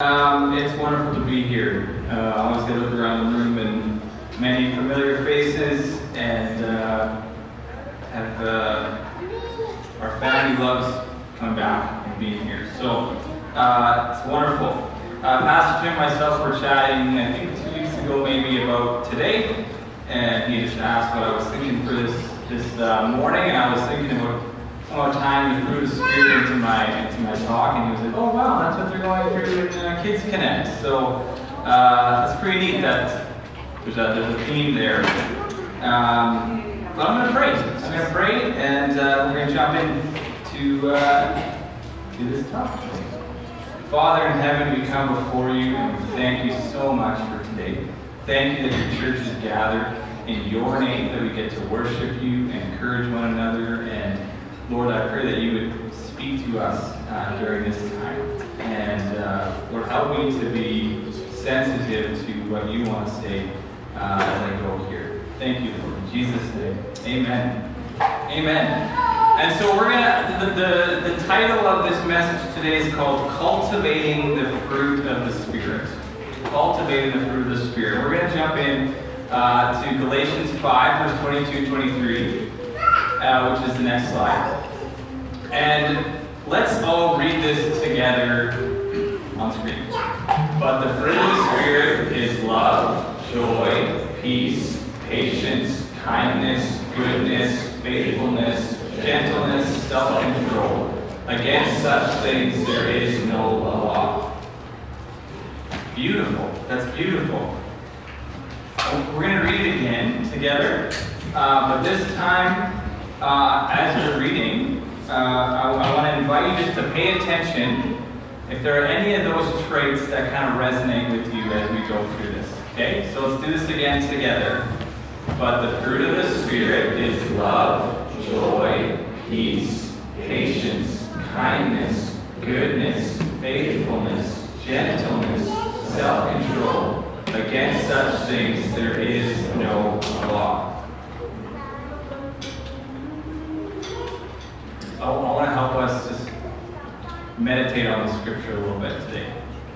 It's wonderful to be here. I always get to look around the room and many familiar faces, and our family loves coming back and being here. So it's wonderful. Pastor Tim and myself were chatting, I think 2 weeks ago maybe, about today, and he just asked what I was thinking for this morning, and I was thinking about tying the fruit of the Spirit into my talk, and he was like, "Oh wow, that's what they're going through in Kids Connect." So that's pretty neat that there's a theme there. But I'm going to pray. And we're going to jump into this talk. Father in heaven, we come before you and we thank you so much for today. Thank you that your church is gathered in your name, that we get to worship you and encourage one another. And Lord, I pray that you would speak to us during this time. And Lord, help me to be sensitive to what you want to say as I go here. Thank you, Lord. In Jesus' name, amen. Amen. And so we're the title of this message today is called Cultivating the Fruit of the Spirit. Cultivating the Fruit of the Spirit. We're going to jump in to Galatians 5, verse 22-23, which is the next slide. And let's all read this together on screen. But the fruit of the Spirit is love, joy, peace, patience, kindness, goodness, faithfulness, gentleness, self-control. Against such things there is no law. Beautiful. That's beautiful. We're going to read it again together. But this time, as you're reading, I want to invite you just to pay attention if there are any of those traits that kind of resonate with you as we go through this. Okay? So let's do this again together. But the fruit of the Spirit is love, joy, peace, patience, kindness, goodness, faithfulness, gentleness, self-control. Against such things there is no law. I want to help us just meditate on the scripture a little bit today.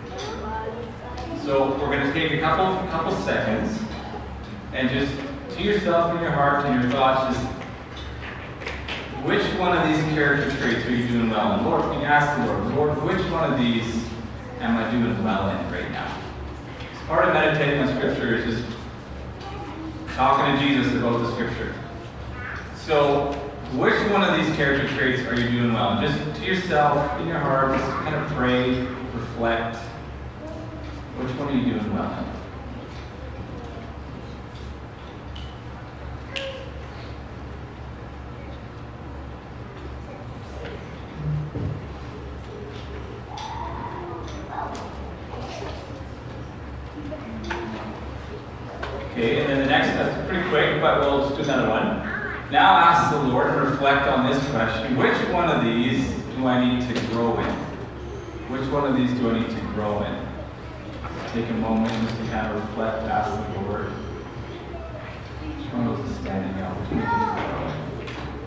So we're going to take a couple seconds and just to yourself in your heart and your thoughts, just which one of these character traits are you doing well in? Lord, can you ask the Lord, which one of these am I doing well in right now? So part of meditating on scripture is just talking to Jesus about the scripture. So which one of these character traits are you doing well? Just to yourself, in your heart, just kind of pray, reflect. Which one are you doing well in? Okay, and then the next, that's pretty quick, but we'll just do another one. Now ask the Lord and reflect on this question. Which one of these do I need to grow in? Which one of these do I need to grow in? Take a moment just to kind of reflect, ask the Lord. Which one of those is standing out? Which one do I need to grow in?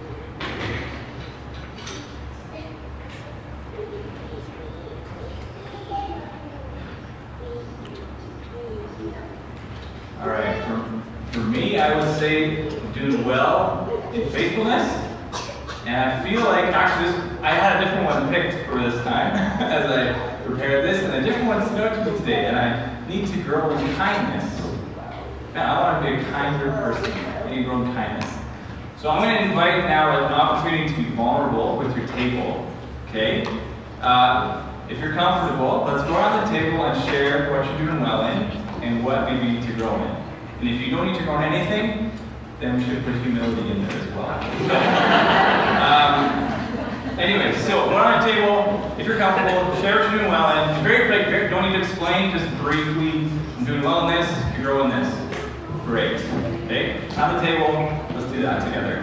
All right, for me, I would say I'm doing well in faithfulness, and I feel like actually I had a different one picked for this time as I prepared this, and a different one stood out to me today, and I need to grow in kindness. Now, I want to be a kinder person. I need to grow in kindness. So I'm going to invite now an opportunity to be vulnerable with your table, okay? If you're comfortable, let's go around the table and share what you're doing well in and what maybe you need to grow in. And if you don't need to grow in anything, then we should put humility in there as well. Anyway, so we're on the table. If you're comfortable, share what you're doing well in. Very, don't need to explain, just briefly. I'm doing well in this, you're growing this. Great. Okay? On the table, let's do that together.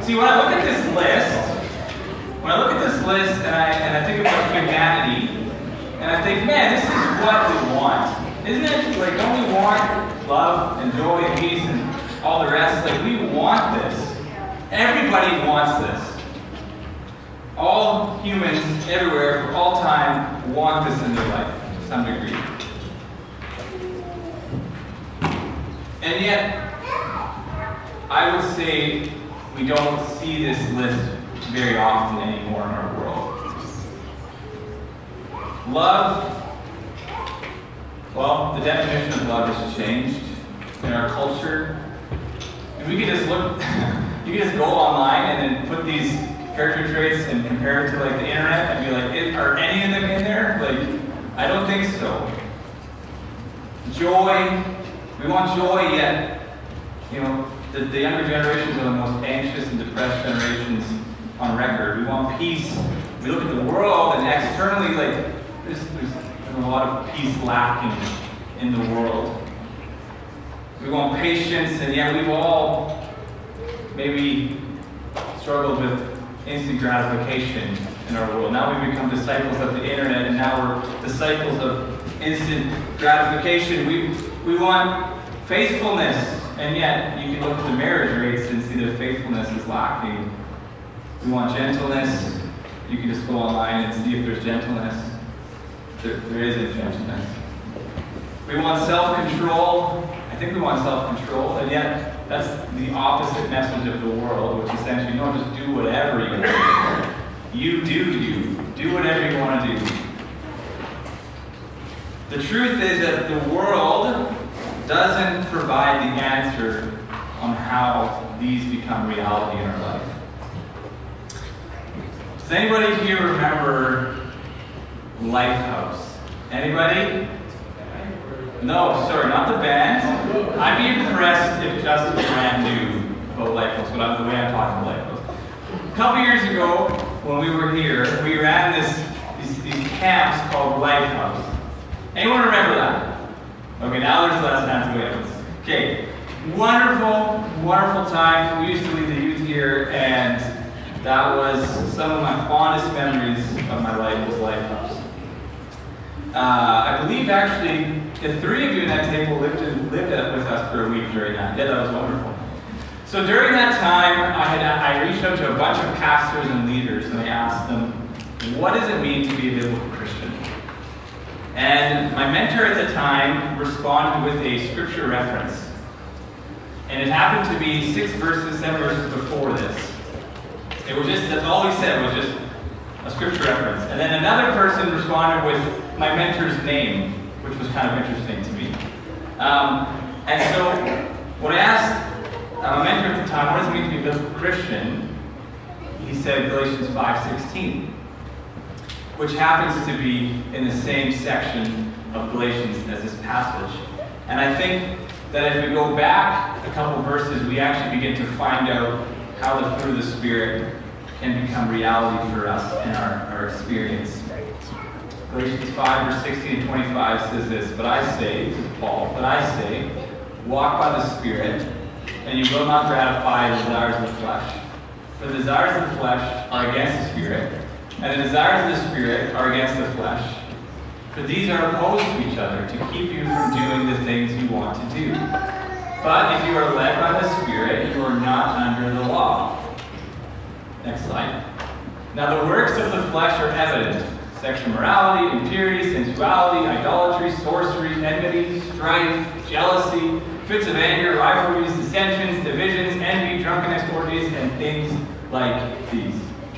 See, when I look at this list, and I think about humanity, and I think, man, this is what we want. Isn't it? Like, don't we want love and joy and peace and all the rest? Like, we want this. Everybody wants this. All humans everywhere for all time want this in their life to some degree. And yet, I would say we don't see this list very often anymore in our world. Love, well, the definition of love has changed in our culture. And we could just look, you could just go online and then put these character traits and compare it to like the internet and be like, are any of them in there? Like, I don't think so. Joy, we want joy, yet, you know, the younger generations are the most anxious and depressed generations on record. We want peace. We look at the world and externally, like, there's a lot of peace lacking in the world. We want patience, and yet we've all maybe struggled with instant gratification in our world. Now we've become disciples of the internet, and now we're disciples of instant gratification. We want faithfulness, and yet you can look at the marriage rates and see that faithfulness is lacking. We want gentleness. You can just go online and see if there's gentleness. There isn't gentleness. We want self-control. I think we want self-control, and yet that's the opposite message of the world, which essentially, you don't just do whatever you want to do. You do you. Do whatever you want to do. The truth is that the world doesn't provide the answer on how these become reality in our life. Does anybody here remember Lifehouse? Anybody? No, sorry, not the band. I'd be impressed if Justin Grant knew about Lifehouse, but the way I'm talking about Lifehouse. A couple years ago, when we were here, we ran these camps called Lifehouse. Anyone remember that? Okay, now there's less hands away. Okay, wonderful, wonderful time. We used to lead the youth here, and that was some of my fondest memories of my life was Lifehouse. I believe actually the three of you in that table lived with us for a week during that. Yeah, that was wonderful. So during that time, I reached out to a bunch of pastors and leaders, and I asked them, what does it mean to be a biblical Christian? And my mentor at the time responded with a scripture reference. And it happened to be 7 verses before this. It was just, that's all he said was just a scripture reference. And then another person responded with my mentor's name, which was kind of interesting to me. And so when I asked my mentor at the time, what does it mean to be a biblical Christian? He said Galatians 5:16, which happens to be in the same section of Galatians as this passage. And I think that if we go back a couple verses, we actually begin to find out how the fruit of the Spirit can become reality for us in our experience. Galatians 5, verse 16 and 25 says this, but I say, this is Paul, but I say, walk by the Spirit, and you will not gratify the desires of the flesh. For the desires of the flesh are against the Spirit, and the desires of the Spirit are against the flesh. For these are opposed to each other to keep you from doing the things you want to do. But if you are led by the Spirit, you are not under the law. Next slide. Now the works of the flesh are evident. Sexual immorality, impurity, sensuality, idolatry, sorcery, enmity, strife, jealousy, fits of anger, rivalries, dissensions, divisions, envy, drunkenness, orgies, and things like these.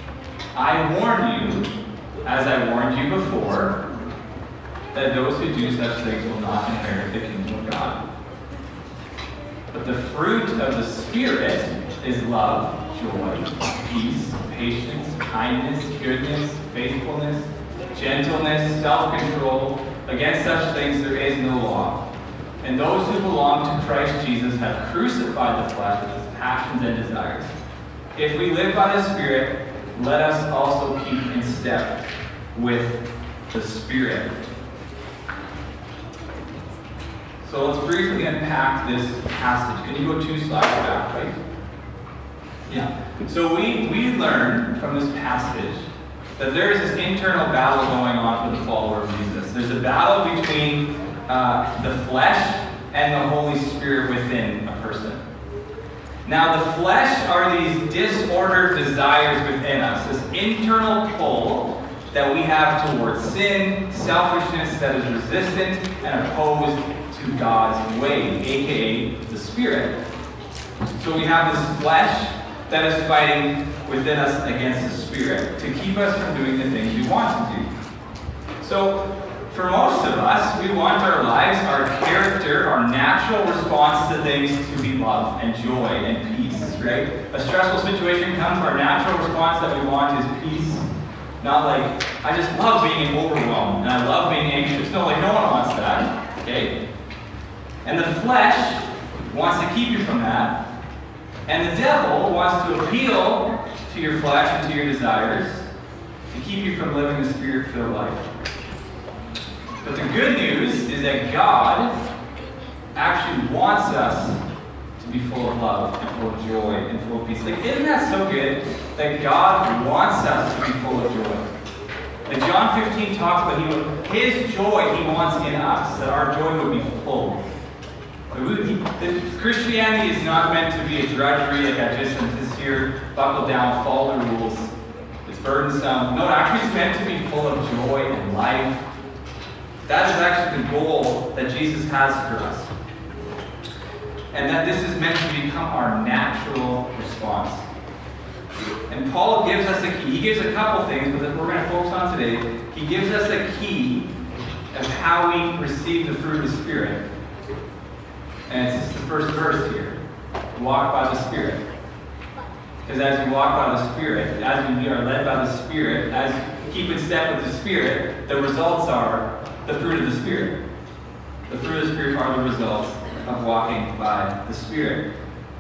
I warn you, as I warned you before, that those who do such things will not inherit the kingdom of God. But the fruit of the Spirit is love, joy, peace, patience, kindness, goodness, faithfulness, gentleness, self-control. Against such things there is no law. And those who belong to Christ Jesus have crucified the flesh with its passions and desires. If we live by the Spirit, let us also keep in step with the Spirit. So let's briefly unpack this passage. Can you go 2 slides back, right? Yeah. So we learn from this passage that there is this internal battle going on for the follower of Jesus. There's a battle between the flesh and the Holy Spirit within a person. Now, the flesh are these disordered desires within us, this internal pull that we have towards sin, selfishness that is resistant and opposed to God's way, aka the Spirit. So we have this flesh that is fighting within us against the Spirit to keep us from doing the things we want to do. So, for most of us, we want our lives, our character, our natural response to things to be love and joy and peace, right? A stressful situation comes, our natural response that we want is peace. Not like, I just love being overwhelmed and I love being anxious. No, like no one wants that, okay? And the flesh wants to keep you from that. And the devil wants to appeal to your flesh and to your desires to keep you from living a Spirit-filled life. But the good news is that God actually wants us to be full of love and full of joy and full of peace. Like, isn't that so good that God wants us to be full of joy? Like John 15 talks about His joy He wants in us, that our joy would be full. Christianity is not meant to be a drudgery, like I just said this year, buckle down, follow the rules. It's burdensome. No, it actually is meant to be full of joy and life. That is actually the goal that Jesus has for us. And that this is meant to become our natural response. And Paul gives us a key. He gives a couple things, but that we're going to focus on today. He gives us a key of how we receive the fruit of the Spirit. And it's just the first verse here. Walk by the Spirit. Because as we walk by the Spirit, as we are led by the Spirit, as we keep in step with the Spirit, the results are the fruit of the Spirit. The fruit of the Spirit are the results of walking by the Spirit.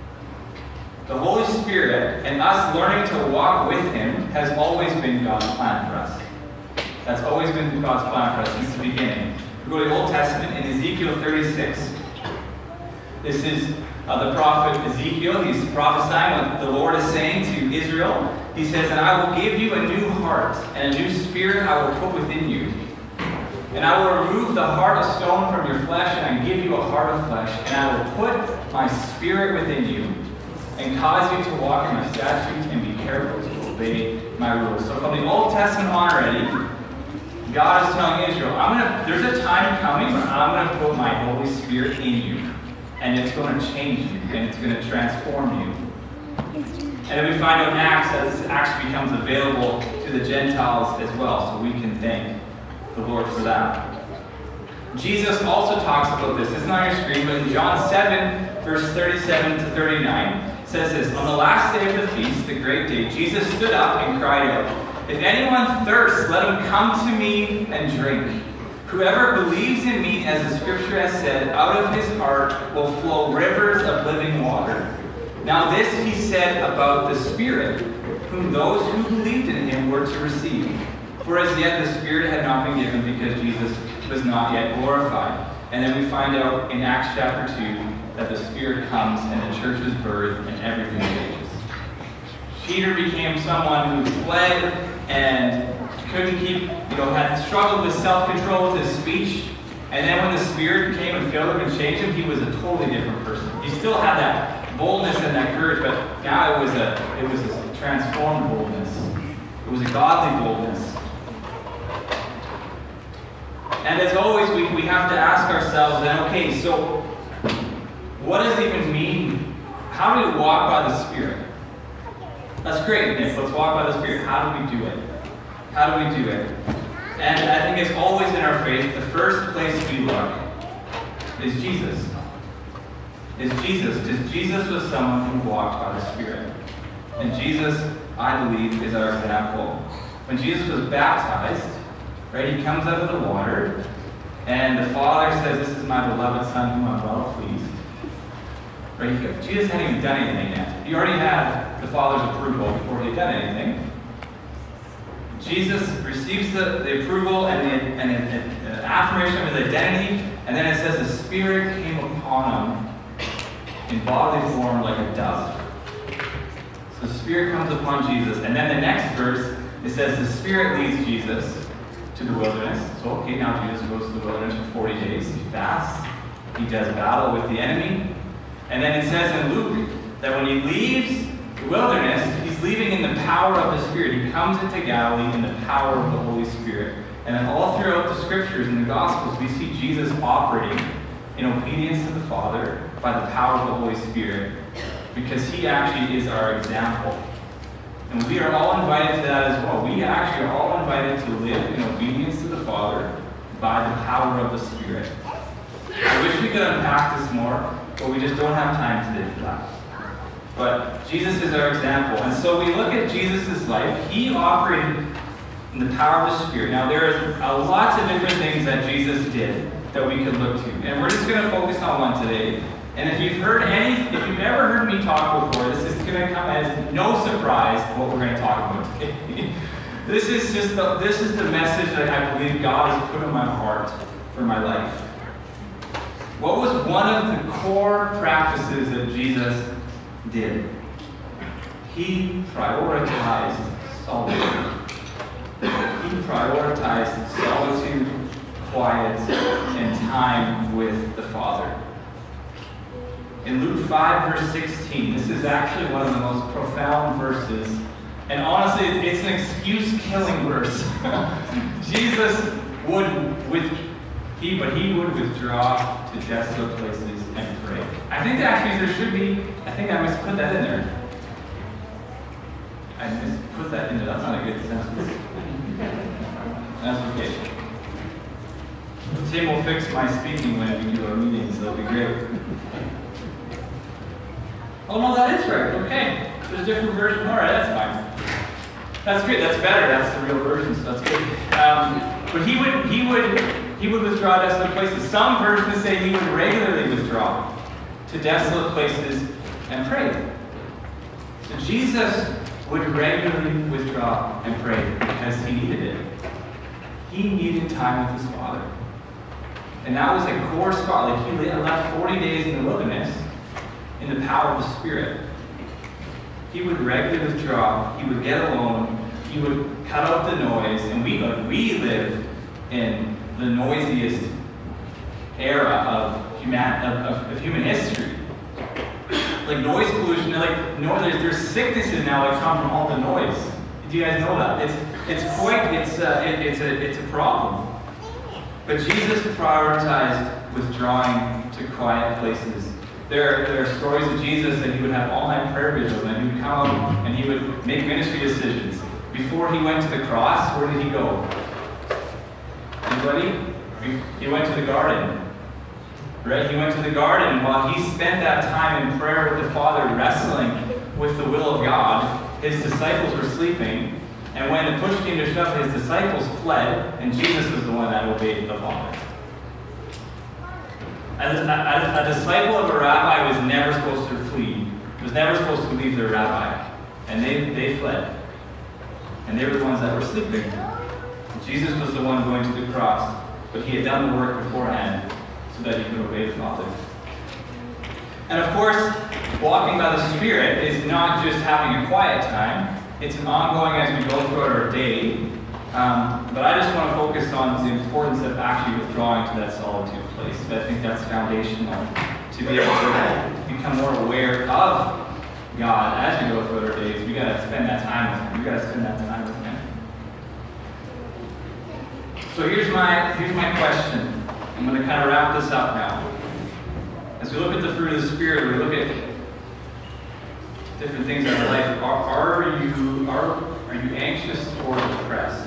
The Holy Spirit and us learning to walk with Him has always been God's plan for us. That's always been God's plan for us since the beginning. We go to the Old Testament in Ezekiel 36. This is the prophet Ezekiel. He's prophesying what the Lord is saying to Israel. He says, "And I will give you a new heart, and a new spirit I will put within you. And I will remove the heart of stone from your flesh, and I give you a heart of flesh. And I will put my spirit within you, and cause you to walk in my statutes and be careful to obey my rules." So from the Old Testament on already, God is telling Israel, there's a time coming when I'm going to put my Holy Spirit in you. And it's going to change you, and it's going to transform you. And then we find out in Acts that this actually becomes available to the Gentiles as well, so we can thank the Lord for that. Jesus also talks about this. It's not on your screen, but in John 7, verse 37 to 39, it says this: "On the last day of the feast, the great day, Jesus stood up and cried out, 'If anyone thirsts, let him come to me and drink. Whoever believes in me, as the scripture has said, out of his heart will flow rivers of living water.' Now this he said about the Spirit, whom those who believed in him were to receive. For as yet the Spirit had not been given, because Jesus was not yet glorified." And then we find out in Acts chapter 2 that the Spirit comes and the church is birthed and everything changes. Peter became someone who fled and couldn't keep, had struggled with self-control with his speech. And then when the Spirit came and filled him and changed him, he was a totally different person. He still had that boldness and that courage, but now it was a transformed boldness. It was a godly boldness. And as always, we have to ask ourselves then, okay, so what does it even mean? How do we walk by the Spirit? That's great, Nick. Let's walk by the Spirit. How do we do it? How do we do it? And I think it's always in our faith, the first place we look is Jesus. Because Jesus was someone who walked by the Spirit. And Jesus, I believe, is our example. When Jesus was baptized, right, he comes out of the water, and the Father says, "This is my beloved Son, whom I'm well pleased." Right? Jesus hadn't even done anything yet. He already had the Father's approval before he had done anything. Jesus receives the approval and the affirmation of his identity, and then it says the Spirit came upon him in bodily form like a dove. So the Spirit comes upon Jesus. And then the next verse, it says the Spirit leads Jesus to the wilderness. So, okay, now Jesus goes to the wilderness for 40 days. He fasts. He does battle with the enemy. And then it says in Luke that when he leaves the wilderness, he's leaving in the power of the Spirit. He comes into Galilee in the power of the Holy Spirit. And then all throughout the Scriptures and the Gospels, we see Jesus operating in obedience to the Father by the power of the Holy Spirit, because he actually is our example. And we are all invited to that as well. We actually are all invited to live in obedience to the Father by the power of the Spirit. I wish we could unpack this more, but we just don't have time today for that. But Jesus is our example. And so we look at Jesus' life. He operated in the power of the Spirit. Now, there are lots of different things that Jesus did that we could look to. And we're just going to focus on one today. And if you've ever heard me talk before, this is going to come as no surprise what we're going to talk about today. This is the message that I believe God has put in my heart for my life. What was one of the core practices that Jesus did? He prioritized solitude. He prioritized solitude, quiet, and time with the Father. In Luke 5, verse 16, this is actually one of the most profound verses. And honestly, it's an excuse-killing verse. Jesus would withdraw to desolate places and pray. I think I must put that in there. I must put that in there. That's not a good sentence. That's okay. Tim will fix my speaking when we do our meetings. That'll be great. Oh no, that is right. Okay. There's a different version. All right, that's fine. That's good. That's better. That's the real version, so that's good. But he would withdraw to desolate places. Some versions say he would regularly withdraw to desolate places and pray. So Jesus would regularly withdraw and pray because he needed it. He needed time with his Father. And that was a core spot. Like he left 40 days in the wilderness in the power of the Spirit. He would regularly withdraw. He would get alone. He would cut out the noise. And we live in the noisiest era of human history. Like noise pollution. There's sicknesses now that come from all the noise. Do you guys know that? It's a problem. But Jesus prioritized withdrawing to quiet places. There are stories of Jesus that he would have all-night prayer vigils, and he would come out and he would make ministry decisions. Before he went to the cross, where did he go? Anybody? He went to the garden. Right? He went to the garden, and while he spent that time in prayer with the Father, wrestling with the will of God, his disciples were sleeping. And when the push came to shove, his disciples fled, and Jesus was the one that obeyed the Father. As a disciple of a rabbi was never supposed to flee, was never supposed to leave their rabbi. And they fled. And they were the ones that were sleeping. And Jesus was the one going to the cross, but he had done the work beforehand so that he could obey the Father. And of course, walking by the Spirit is not just having a quiet time. It's an ongoing as we go throughout our day. But I just want to focus on the importance of actually withdrawing to that solitude place. But I think that's foundational to be able to become more aware of God as we go throughout our days. We got to spend that time with Him. We got to spend that time with Him. So here's my question. I'm going to kind of wrap this up now. As we look at the fruit of the Spirit, we look at different things in our life. Are you anxious or depressed?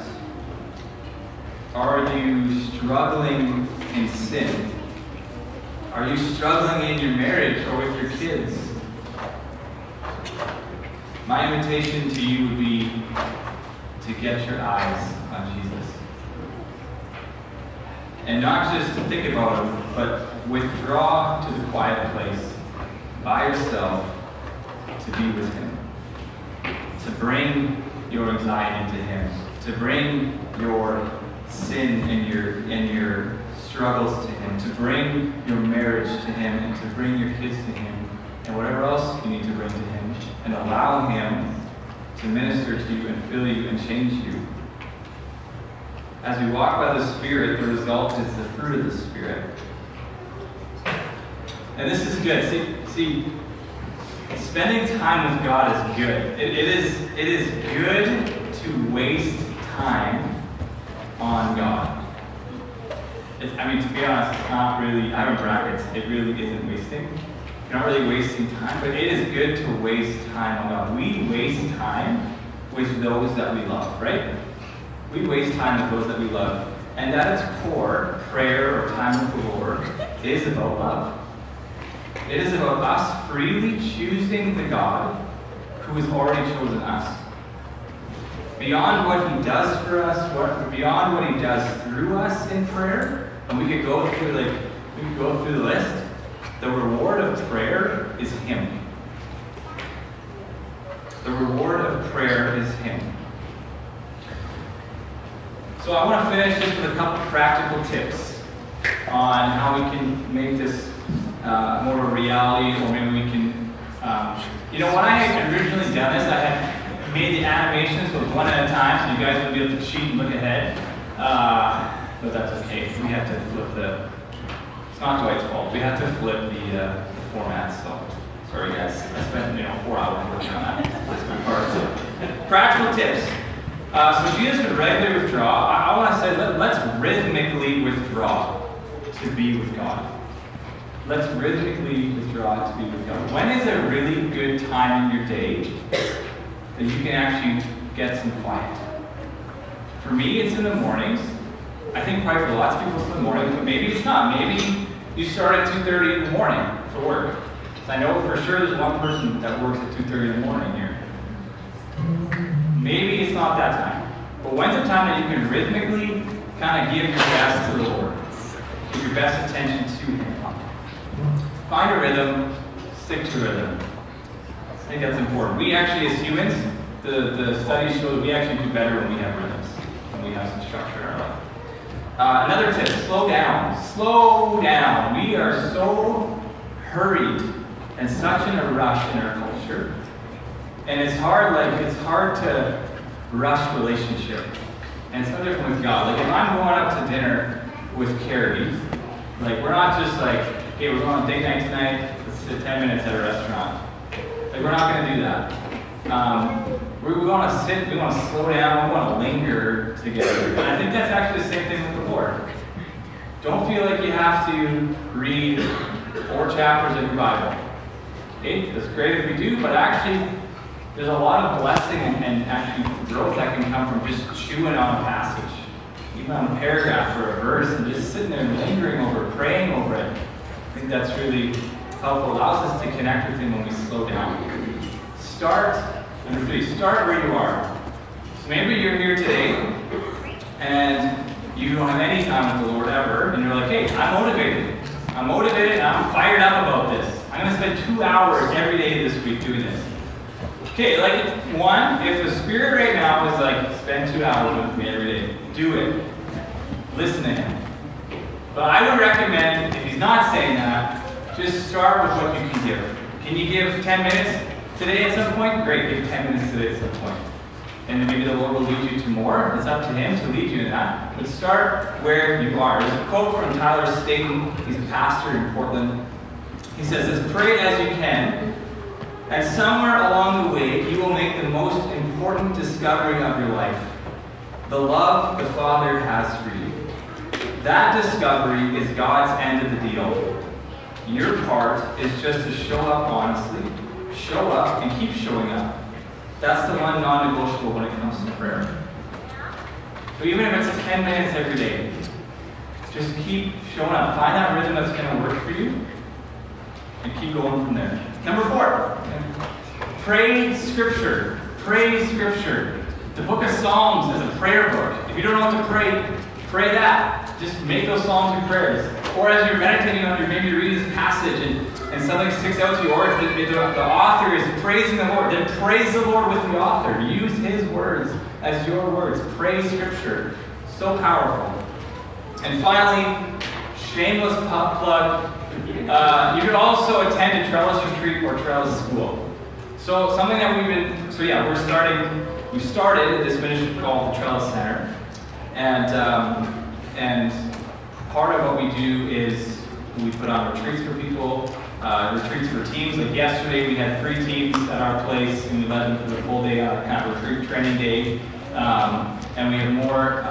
Are you struggling in sin? Are you struggling in your marriage or with your kids? My invitation to you would be to get your eyes on Jesus. And not just to think about Him, but withdraw to the quiet place by yourself to be with Him. To bring your anxiety to Him. To bring your sin and your struggles to Him. To bring your marriage to Him and to bring your kids to Him and whatever else you need to bring to Him, and allow Him to minister to you and fill you and change you. As we walk by the Spirit, the result is the fruit of the Spirit. And this is good. See, spending time with God is good. It is good to waste time on God. To be honest, it's not really, I have brackets, it really isn't wasting. You're not really wasting time, but it is good to waste time on God. We waste time with those that we love, right? We waste time with those that we love. And at its core, prayer or time with the Lord is about love. It is about us freely choosing the God who has already chosen us. Beyond what He does for us, beyond what He does through us in prayer, and we could go through the list. The reward of prayer is Him. The reward of prayer is Him. So I want to finish just with a couple of practical tips on how we can make this more of a reality, or maybe we can, when I had originally done this, I had made the animations, so it was one at a time, so you guys would be able to cheat and look ahead. But that's okay. We have to flip it's not Dwight's fault. We have to flip the format, so sorry guys. I spent 4 hours working on that. That's my part. So, practical tips. So Jesus would regularly withdraw. I want to say let's rhythmically withdraw to be with God. Let's rhythmically withdraw to be with God. When is a really good time in your day that you can actually get some quiet? For me, it's in the mornings. I think probably for lots of people it's in the mornings, but maybe it's not. Maybe you start at 2:30 in the morning for work. So I know for sure there's one person that works at 2:30 in the morning here. Maybe it's not that time. But when's the time that you can rhythmically kind of give your best to the Lord? Give your best attention to Him. Find a rhythm, stick to rhythm. I think that's important. We actually, as humans, the studies show that we actually do better when we have rhythms, when we have some structure in our life. Another tip, slow down. Slow down. We are so hurried and such in a rush in our culture. And it's hard to rush relationship. And it's no different with God. Like if I'm going out to dinner with Carrie, we're not just okay, we're going on date night tonight, let's sit 10 minutes at a restaurant. We're not going to do that. We want to sit, we want to slow down, we want to linger together. And I think that's actually the same thing with the Lord. Don't feel like you have to read 4 chapters of your Bible. Okay, that's great if we do, but actually, there's a lot of blessing and actually growth that can come from just chewing on a passage, even on a paragraph or a verse, and just sitting there and lingering over it, praying over it. I think that's really helpful. It allows us to connect with Him when we slow down. Number 3, start where you are. So maybe you're here today and you don't have any time with the Lord ever, and you're like, hey, I'm motivated and I'm fired up about this. I'm going to spend 2 hours every day this week doing this. Okay, one, if the Spirit right now is spend 2 hours with me every day, do it. Listen to Him. But I would recommend, if He's not saying that, just start with what you can give. Can you give 10 minutes today at some point? Great, give 10 minutes today at some point. And then maybe the Lord will lead you to more. It's up to Him to lead you in that. But start where you are. There's a quote from Tyler Staton. He's a pastor in Portland. He says, pray as you can, and somewhere along the way, you will make the most important discovery of your life. The love the Father has for you. That discovery is God's end of the deal. Your part is just to show up honestly. Show up and keep showing up. That's the one non-negotiable when it comes to prayer. So even if it's 10 minutes every day, just keep showing up. Find that rhythm that's going to work for you, and keep going from there. Number 4, pray Scripture. Pray Scripture. The book of Psalms is a prayer book. If you don't know what to pray, pray that. Just make those Psalms your prayers. Or as you're meditating on, maybe you read this passage and something sticks out to you, or if the author is praising the Lord, then praise the Lord with the author. Use his words as your words. Pray Scripture. So powerful. And finally, shameless plug. You could also attend a Trellis retreat or Trellis school. So something that we started this ministry called the Trellis Center. And part of what we do is we put on retreats for people, retreats for teams. Like yesterday, we had 3 teams at our place, and we led them for the full day on kind of retreat training day. And we have more.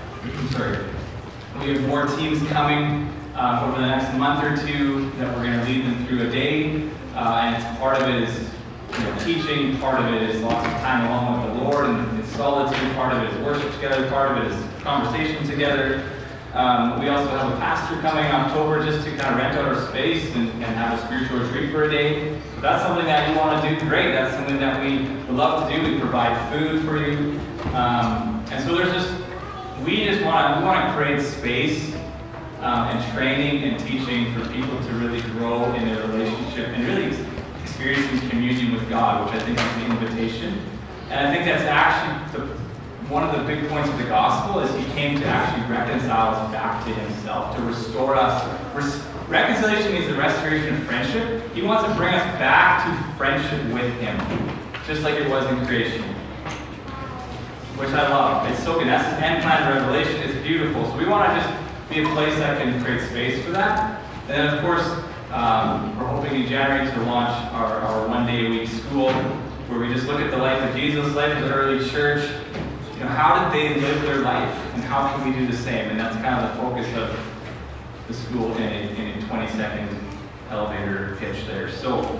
We have more teams coming over the next month or 2 that we're going to lead them through a day. And part of it is teaching, part of it is lots of time along with the Lord and it's solitude, part of it is worship together, part of it is conversation together. We also have a pastor coming in October just to kind of rent out our space and have a spiritual retreat for a day. If that's something that you want to do, great. That's something that we would love to do. We provide food for you. And so we want to create space and training and teaching for people to really grow in their relationship and really experiencing communion with God, which I think is the invitation. And I think that's actually one of the big points of the gospel is he came to actually reconcile us back to himself, to restore us. Reconciliation means the restoration of friendship. He wants to bring us back to friendship with him, just like it was in creation, which I love. It's so good. That's the end plan of Revelation. It's beautiful. So we want to just be a place that can create space for that. And then, of course, we're hoping in January to launch our one-day-a-week school, where we just look at the life of Jesus, life of the early church. How did they live their life, and how can we do the same? And that's kind of the focus of the school in a 20-second elevator pitch there. So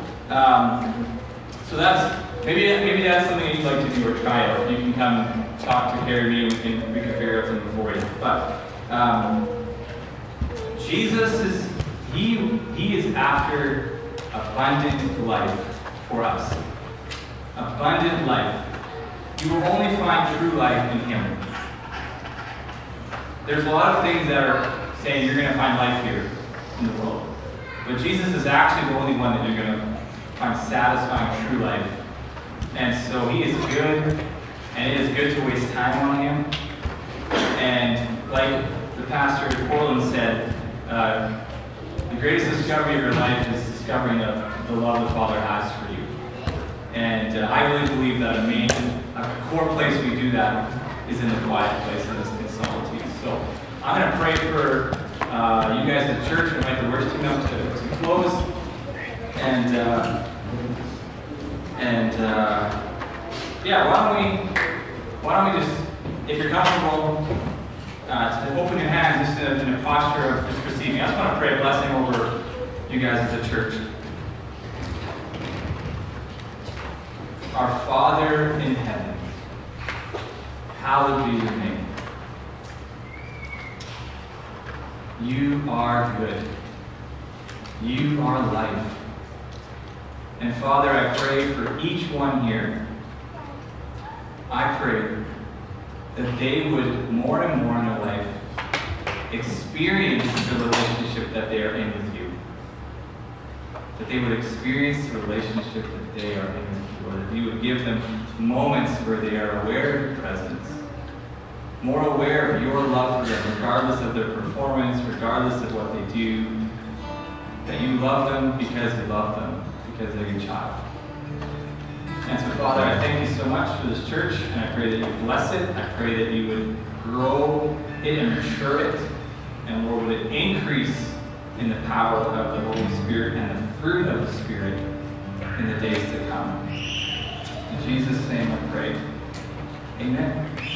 that's maybe that's something you'd like to do or try out. You can come talk to Carrie and me, and we can figure out something for you. But Jesus is he is after abundant life for us. Abundant life. You will only find true life in him. There's a lot of things that are saying you're going to find life here in the world. But Jesus is actually the only one that you're going to find satisfying true life. And so he is good, and it is good to waste time on him. And like the pastor in Portland said, the greatest discovery of your life is discovering the love the Father has for you. And I really believe that a core place we do that is in the quiet place, in solitude. So I'm going to pray for you guys at church and invite the worship team up to close. Why don't we just, if you're comfortable, to open your hands just in a posture of just receiving. I just want to pray a blessing over you guys as a church. Our Father in heaven, hallowed be your name. You are good. You are life. And Father, I pray for each one here. I pray that they would more and more in their life experience the relationship that they are in with you. That they would experience the relationship that they are in with you. Or that you would give them moments where they are aware of your presence. More aware of your love for them, regardless of their performance, regardless of what they do. That you love them because you love them, because they're your child. And so, Father, I thank you so much for this church, and I pray that you bless it. I pray that you would grow it and mature it, and Lord, would it increase in the power of the Holy Spirit and the fruit of the Spirit in the days to come. In Jesus' name I pray. Amen.